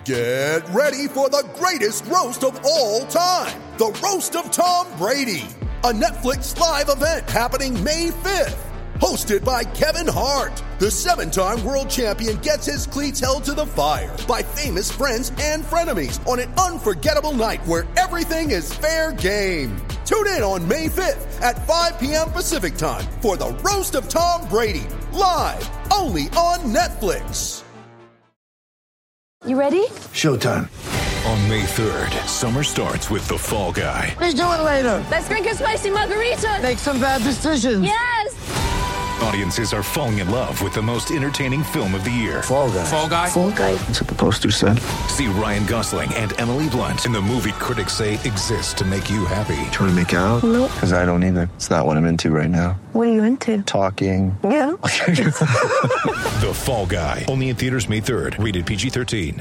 Get ready for the greatest roast of all time, the Roast of Tom Brady, a Netflix live event happening May 5th. Hosted by Kevin Hart, the 7-time world champion gets his cleats held to the fire by famous friends and frenemies on an unforgettable night where everything is fair game. Tune in on May 5th at 5 p.m. Pacific time for the Roast of Tom Brady, live only on Netflix. You ready? Showtime. On May 3rd, summer starts with The Fall Guy. Let's do it later. Let's drink a spicy margarita. Make some bad decisions. Yes! Audiences are falling in love with the most entertaining film of the year. Fall Guy. Fall Guy? Fall Guy. That's what the poster said. See Ryan Gosling and Emily Blunt in the movie critics say exists to make you happy. Trying to make it out? Nope. Because I don't either. It's not what I'm into right now. What are you into? Talking. Yeah. The Fall Guy. Only in theaters May 3rd. Rated PG-13.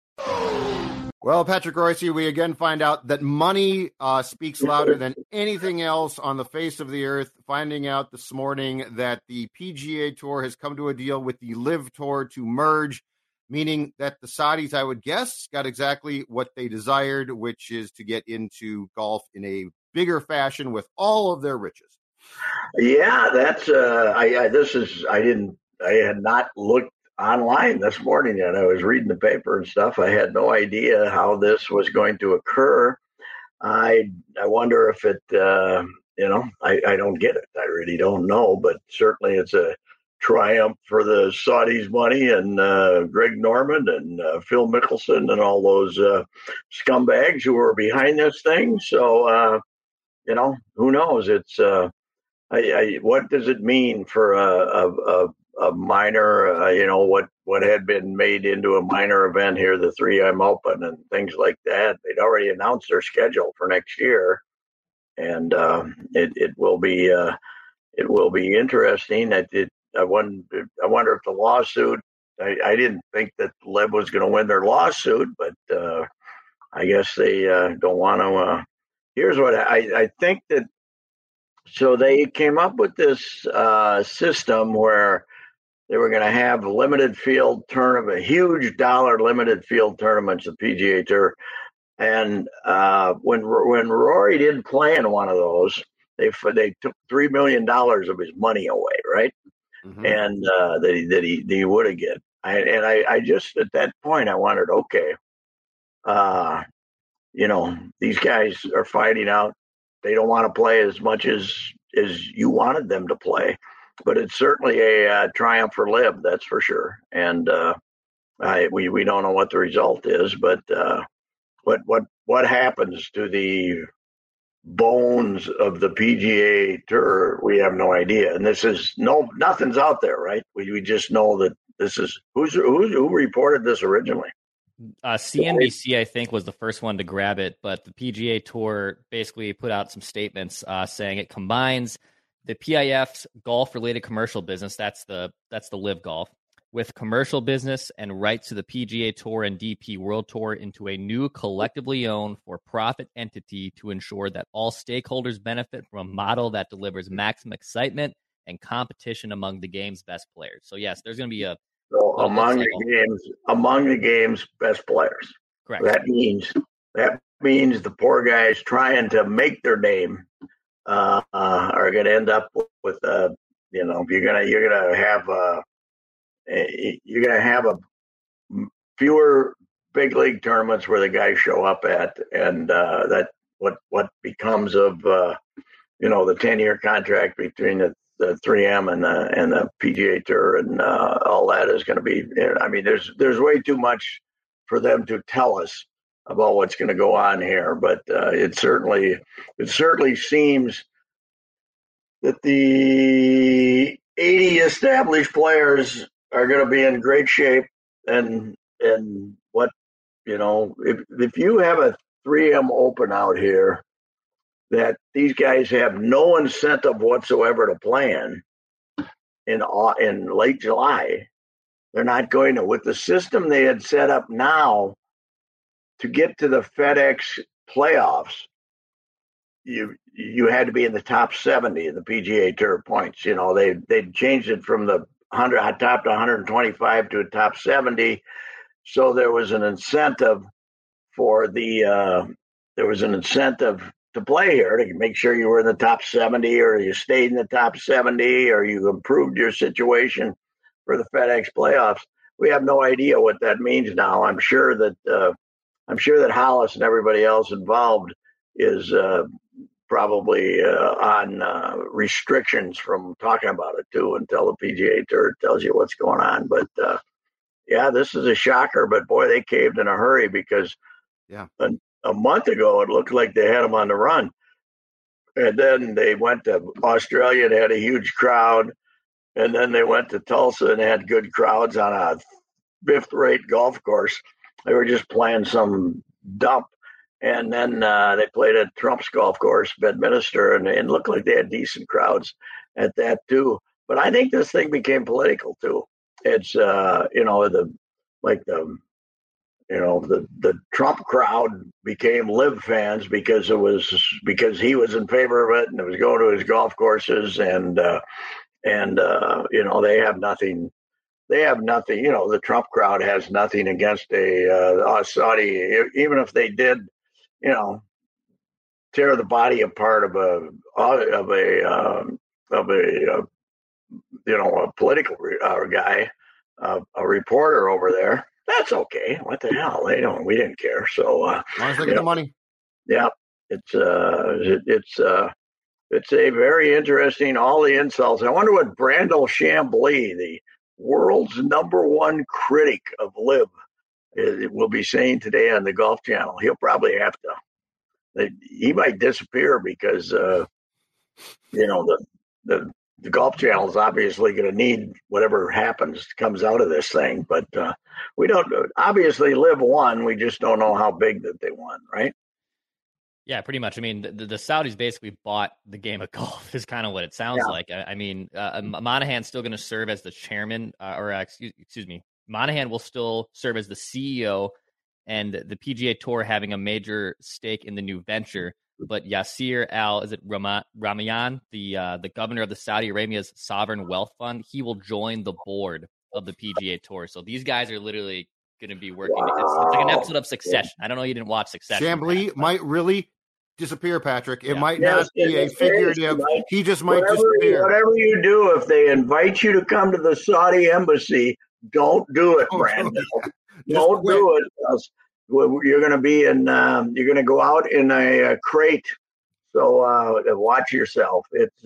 Well, Patrick Royce, we again find out that money speaks louder than anything else on the face of the earth. Finding out this morning that the PGA Tour has come to a deal with the LIV Tour to merge, meaning that the Saudis, I would guess, got exactly what they desired, which is to get into golf in a bigger fashion with all of their riches. Yeah, that's I had not looked online this morning yet. I was reading the paper and stuff. I had no idea how this was going to occur. I wonder if it, I don't get it. I really don't know, but certainly it's a triumph for the Saudis' money and Greg Norman and Phil Mickelson and all those scumbags who are behind this thing. So, who knows? It's what does it mean for a minor, what had been made into a minor event here, the 3M Open and things like that. They'd already announced their schedule for next year, and it will be interesting. I wonder if the lawsuit. I didn't think that LIV was going to win their lawsuit, but I guess they don't want to. Here's what I think that. So they came up with this system where they were going to have limited field tournament, huge dollar limited field tournaments, the PGA Tour. And when Rory didn't play in one of those, they took $3 million of his money away, right? Mm-hmm. And that he would have get. I just at that point I wondered, okay, these guys are fighting out. They don't want to play as much as you wanted them to play. But it's certainly a triumph for LIV, that's for sure. And we don't know what the result is, but what happens to the bones of the PGA Tour? We have no idea. And this is nothing's out there, right? We just know that this is who reported this originally. CNBC, I think, was the first one to grab it, but the PGA Tour basically put out some statements saying it combines the PIF's golf-related commercial business, that's the LIV Golf, with commercial business and rights to the PGA Tour and DP World Tour into a new collectively owned for-profit entity to ensure that all stakeholders benefit from a model that delivers maximum excitement and competition among the game's best players. So yes, there's going to be among the game's best players. Correct. That means the poor guys trying to make their name are going to end up with you're going to have a fewer big league tournaments where the guys show up at, and that what becomes of the 10-year contract between the 3M and the PGA Tour and all that is going to be. I mean, there's way too much for them to tell us about what's going to go on here, but it certainly seems that the 80 established players are going to be in great shape, and what if you have a 3M Open out here that these guys have no incentive whatsoever to play in late July, they're not going to. With the system they had set up now to get to the FedEx playoffs, you had to be in the top 70 of the PGA Tour points. They changed it from the top to 125 to a top 70. So there was an incentive to play here, to make sure you were in the top 70, or you stayed in the top 70, or you improved your situation for the FedEx playoffs. We have no idea what that means now. I'm sure that Hollis and everybody else involved is probably on restrictions from talking about it too, until the PGA Tour tells you what's going on. But yeah, this is a shocker. But boy, they caved in a hurry, because a month ago it looked like they had them on the run, and then they went to Australia and had a huge crowd, and then they went to Tulsa and had good crowds on a fifth-rate golf course. They were just playing some dump. And then they played at Trump's golf course, Bedminster, and it looked like they had decent crowds at that too. But I think this thing became political too. It's the Trump crowd became LIV fans because he was in favor of it, and it was going to his golf courses, and they have nothing. They have nothing. The Trump crowd has nothing against a Saudi, even if they did, tear the body apart of a political guy, a reporter over there. That's okay. What the hell? We didn't care. So as long as they get the money. Yeah, it's a very interesting. All the insults. I wonder what Brandel Chambly, the world's #1 critic of LIV, will be saying today on the Golf Channel. He'll probably have to. He might disappear, because the Golf Channel is obviously going to need whatever comes out of this thing. But we don't. Obviously, LIV won. We just don't know how big that they won, right? Yeah, pretty much. I mean, the Saudis basically bought the game of golf is kind of what it sounds like. I mean, Monahan's still going to serve as the chairman, excuse me. Monahan will still serve as the CEO, and the PGA Tour having a major stake in the new venture. But Yasir Ramayan, the governor of the Saudi Arabia's sovereign wealth fund, he will join the board of the PGA Tour. So these guys are literally going to be working. It's like an episode of Succession. I don't know, you didn't watch Succession. Chambly might really disappear, Patrick. It might not be a figurative. He just might disappear. Whatever you do, if they invite you to come to the Saudi embassy, don't do it, Brandon. Don't do it. You're going to be you're going to go out in a crate. So watch yourself. It's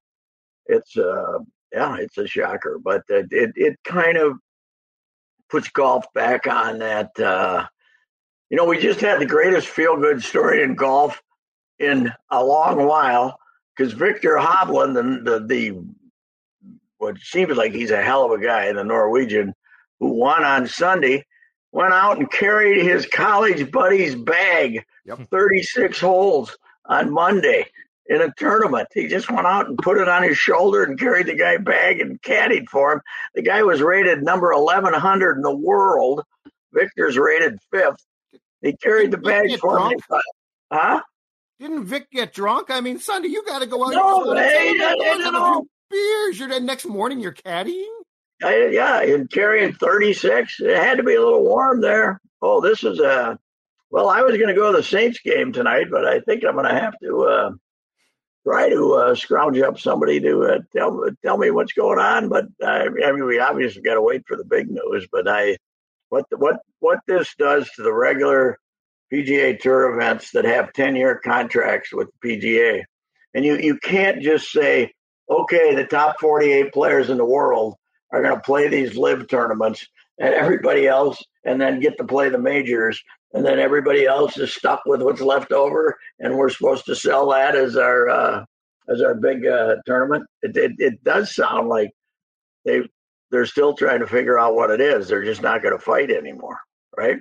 a shocker, but it kind of puts golf back on that. We just had the greatest feel-good story in golf in a long while, because Victor Hovland, what seems like he's a hell of a guy, the Norwegian, who won on Sunday, went out and carried his college buddy's bag 36 holes on Monday in a tournament. He just went out and put it on his shoulder and carried the guy's bag and caddied for him. The guy was rated number 1,100 in the world. Victor's rated 5th. He carried the bag for him. Huh? Didn't Vic get drunk? I mean, Sunday, you got to go out. No, a few beers. The next morning, you're caddying? And carrying 36. It had to be a little warm there. Oh, this is I was going to go to the Saints game tonight, but I think I'm going to have to try to scrounge up somebody to tell me what's going on. But I mean, we obviously got to wait for the big news. But what this does to the regular PGA Tour events that have 10-year contracts with the PGA, and you can't just say, okay, the top 48 players in the world are going to play these LIV tournaments, and everybody else, and then get to play the majors, and then everybody else is stuck with what's left over, and we're supposed to sell that as our big tournament. It does sound like they're still trying to figure out what it is. They're just not going to fight anymore, right?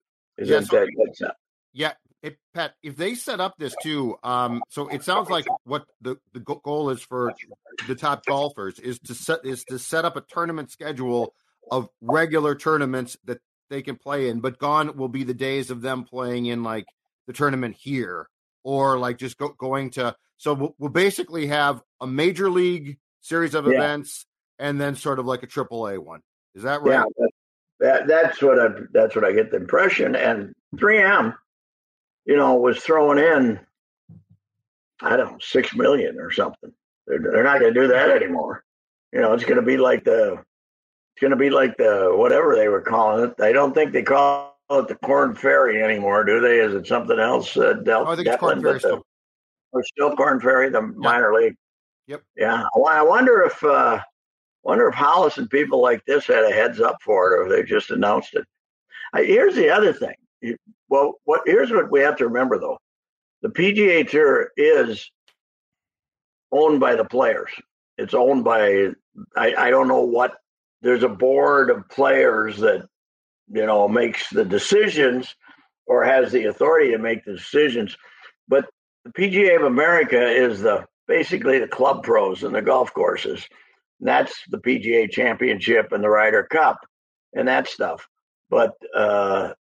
Pat, if they set up this too, so it sounds like what the goal is for the top golfers is to set up a tournament schedule of regular tournaments that they can play in, but gone will be the days of them playing in like the tournament here, or like just going to. So we'll basically have a major league series of events, and then sort of like a AAA one. Is that right? Yeah, That's what I get the impression. And 3M, was throwing in, I don't know, $6 million or something. They're not going to do that anymore. It's going to be like the whatever they were calling it. I don't think they call it the Corn Ferry anymore, do they? Is it something else? I think it's Corn Ferry still. Still Corn Ferry, the minor league. Yep. Yeah. I wonder if Hollis and people like this had a heads up for it, or they just announced it. Here's the other thing. Here's what we have to remember, though. The PGA Tour is owned by the players. It's owned by, I don't know what, there's a board of players that, makes the decisions or has the authority to make the decisions. But the PGA of America is basically the club pros and the golf courses. And that's the PGA Championship and the Ryder Cup and that stuff. But the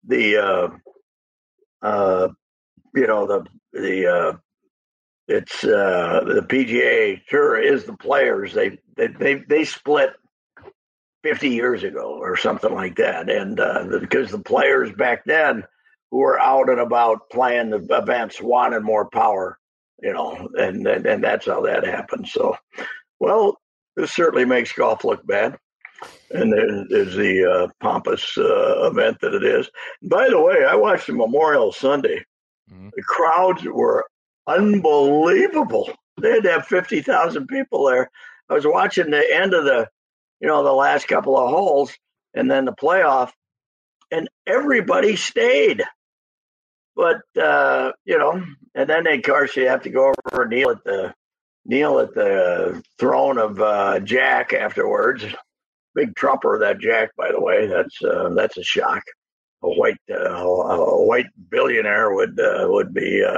PGA Tour is the players. They split 50 years ago or something like that, and because the players back then who were out and about playing the events wanted more power, and that's how that happened. So, well, this certainly makes golf look bad. And there's the pompous event that it is. By the way, I watched the Memorial Sunday. Mm-hmm. The crowds were unbelievable. They had to have 50,000 people there. I was watching the end of the last couple of holes and then the playoff, and everybody stayed. But, and then of course you have to go over and kneel at the throne of Jack afterwards. Big trumper, that Jack, by the way. That's a shock. A white billionaire would have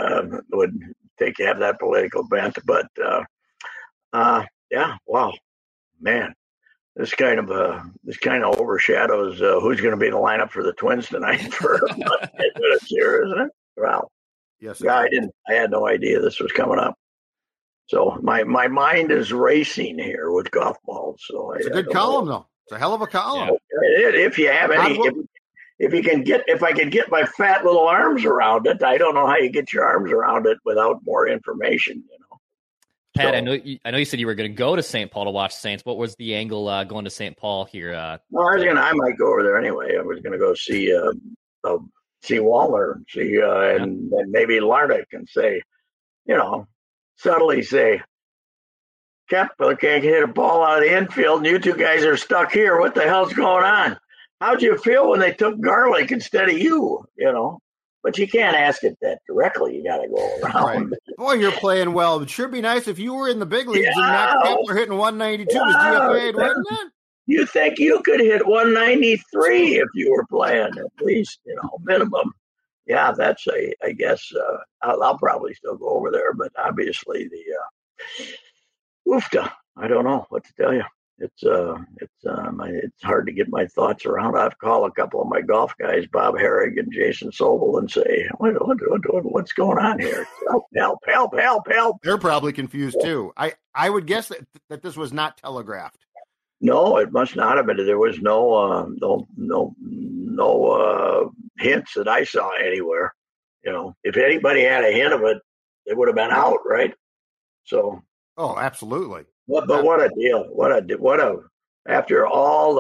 that political bent. But yeah, wow, man, this kind of overshadows who's going to be in the lineup for the Twins tonight for this year, isn't it? Wow. Yes. Yeah, I had no idea this was coming up. So my mind is racing here with golf balls. So it's a good column, though. It's a hell of a column. Yeah. If you have any, if I can get my fat little arms around it, I don't know how you get your arms around it without more information. Pat, so, I know you said you were going to go to St. Paul to watch Saints. What was the angle going to St. Paul here? Well, I might go over there anyway. I was going to go see Wallner, and maybe Larnach, and say, subtly say, Kep, can't hit a ball out of the infield, and you two guys are stuck here. What the hell's going on? How'd you feel when they took Garlick instead of you? But you can't ask it that directly. You got to go around. Right. Boy, you're playing well. It sure be nice if you were in the big leagues and Max Kepler hitting 192 as DFA, wouldn't it? You think you could hit 193 if you were playing, at least, minimum. Yeah, that's I guess I'll probably still go over there, but obviously oofta. I don't know what to tell you. It's hard to get my thoughts around. I've called a couple of my golf guys, Bob Herrig and Jason Sobel, and say, what's going on here? Help. They're probably confused too. I would guess that this was not telegraphed. No, it must not have been. There was no hints that I saw anywhere. If anybody had a hint of it, it would have been out, right? So. Oh, absolutely. But what a deal! After all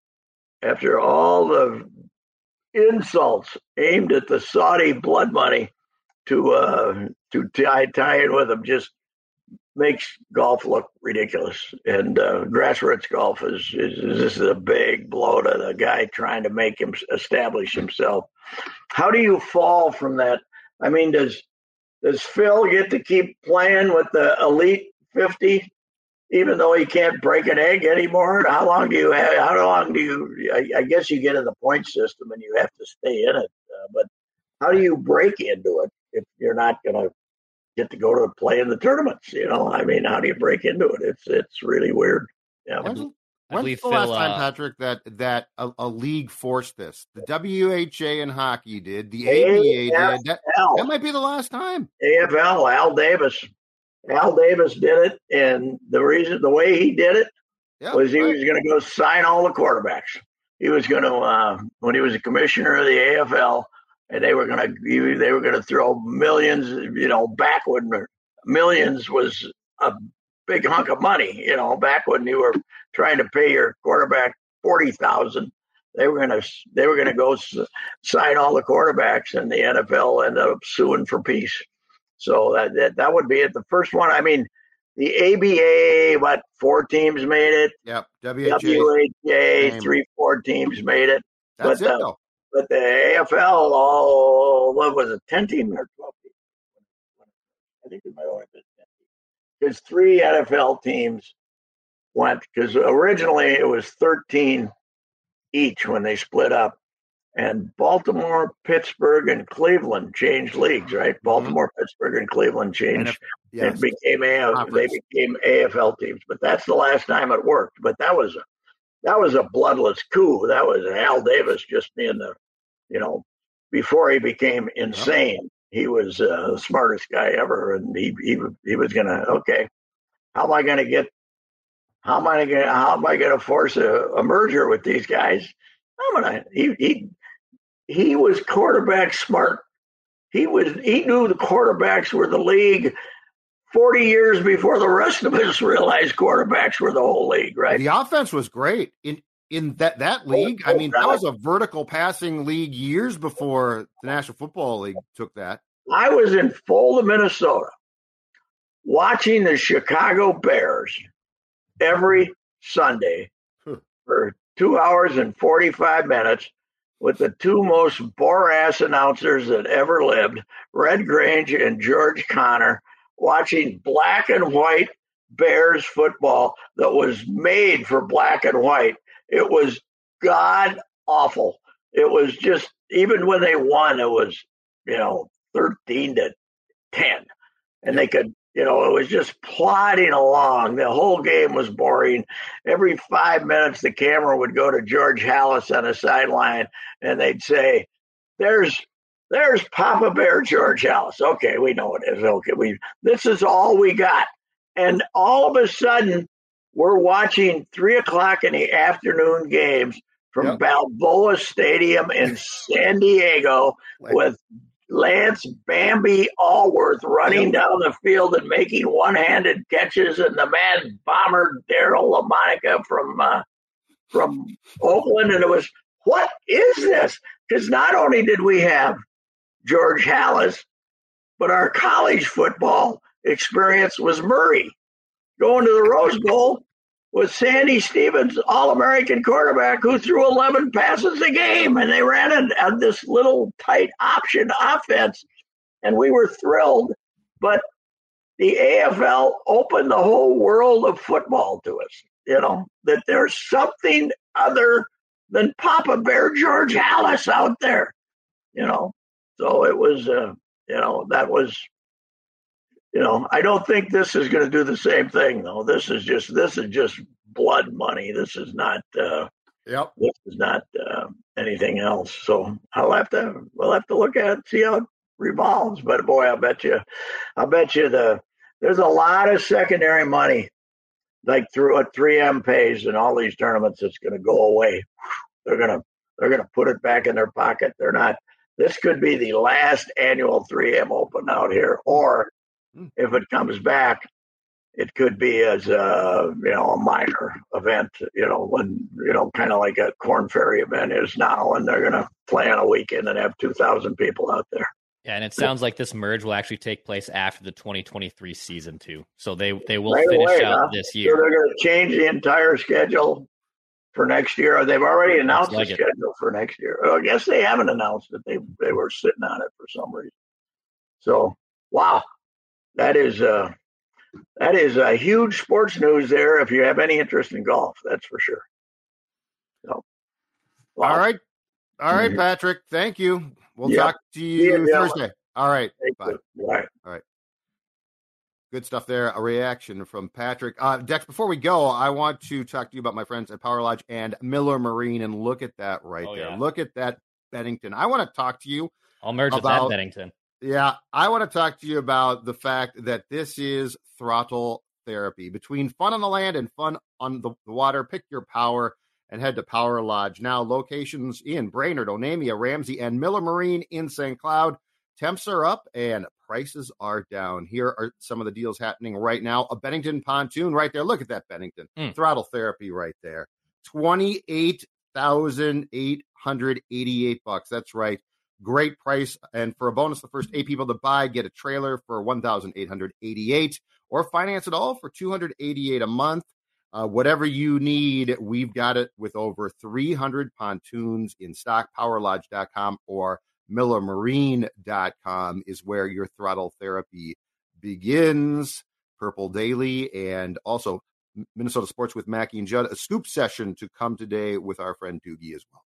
the insults aimed at the Saudi blood money to tie in with them just makes golf look ridiculous. And grassroots golf this is a big blow to the guy trying to make him establish himself. How do you fall from that? I mean, does Phil get to keep playing with the elite 50? Even though he can't break an egg anymore? How long do you I guess you get in the point system and you have to stay in it. But how do you break into it if you're not going to get to go to play in the tournaments? I mean, how do you break into it? It's really weird. Yeah. When's the last time, Patrick, that a league forced this? The WHA in hockey did. The ABA did. That might be the last time. AFL, Al Davis did it, and the way he did it was he was going to go sign all the quarterbacks. he was going to when he was a commissioner of the AFL, and they were going to throw millions, back when millions was a big hunk of money, back when you were trying to pay your quarterback $40,000. They were going to go sign all the quarterbacks, and the NFL ended up suing for peace. So that would be it. The first one, I mean, the ABA, 4 teams made it. Yep. WHA, 3-4 teams made it. That's it, though. But the AFL, what was it, 10 teams or 12 teams? I think it might only been 10 teams. Because 3 NFL teams went, because originally it was 13 each when they split up. And Baltimore, Pittsburgh, and Cleveland changed leagues, right? Baltimore, Pittsburgh, and Cleveland changed. Yes. They became AFL teams. But that's the last time it worked. But that was a bloodless coup. That was Al Davis just being before he became insane. He was the smartest guy ever, and he was gonna, how am I gonna force a merger with these guys? He was quarterback smart. He knew the quarterbacks were the league 40 years before the rest of us realized quarterbacks were the whole league, right? The offense was great in that league. I mean, that was a vertical passing league years before the National Football League took that. I was in Fulda, Minnesota, watching the Chicago Bears every Sunday for 2 hours and 45 minutes with the 2 most bore-ass announcers that ever lived, Red Grange and George Connor, watching black and white Bears football that was made for black and white. It was god awful. It was just, even when they won, it was, 13-10. And they could, it was just plodding along. The whole game was boring. Every 5 minutes, the camera would go to George Halas on the sideline, and they'd say, there's Papa Bear George Halas. Okay, we know it is. Okay, this is all we got. And all of a sudden, we're watching 3:00 in the afternoon games from Balboa Stadium in San Diego with Lance Bambi Allworth running down the field and making one-handed catches, and the Mad Bomber Daryl LaMonica from Oakland. And it was, what is this? Because not only did we have George Halas, but our college football experience was Murray going to the Rose Bowl with Sandy Stevens, All-American quarterback who threw 11 passes a game, and they ran this little tight option offense, and we were thrilled. But the AFL opened the whole world of football to us, that there's something other than Papa Bear George Halas out there, So it was, that was, I don't think this is going to do the same thing, though. This is just blood money. This is not, this is not anything else. So we'll have to look at it, see how it revolves. But boy, I bet you there's a lot of secondary money, like through what 3M pays in all these tournaments. It's going to go away. They're going to put it back in thetheir pocket. They're not. This could be the last annual 3M Open out here, or if it comes back, it could be as a minor event, when kind of like a Corn Ferry event is now, and they're going to play on a weekend and have 2,000 people out there. Yeah, and it sounds like this merge will actually take place after the 2023 season too. So they will finish out this year. So they're going to change the entire schedule for next year. They've already announced the schedule for next year. I guess they haven't announced it. They were sitting on it for some reason. So, wow, that is a huge sports news there. If you have any interest in golf, that's for sure. So, wow. All right, Patrick. Thank you. We'll talk to you Thursday. All right. Bye. All right. Good stuff there. A reaction from Patrick. Dex, before we go, I want to talk to you about my friends at Power Lodge and Miller Marine, and look at that there. Yeah. Look at that Bennington. I want to talk to you. I'll merge with that Bennington. Yeah, I want to talk to you about the fact that this is throttle therapy. Between fun on the land and fun on the water, pick your power and head to Power Lodge. Now, locations in Brainerd, Onamia, Ramsey, and Miller Marine in St. Cloud. Temps are up and prices are down. Here are some of the deals happening right now. A Bennington pontoon right there. Look at that Bennington. Throttle therapy right there. $28,888. That's right. Great price. And for a bonus, the first 8 people to buy get a trailer for $1,888 or finance it all for $288 a month. Whatever you need, we've got it with over 300 pontoons in stock. PowerLodge.com or MillerMarine.com is where your throttle therapy begins. Purple Daily and also Minnesota Sports with Mackey and Judd. A scoop session to come today with our friend Doogie as well.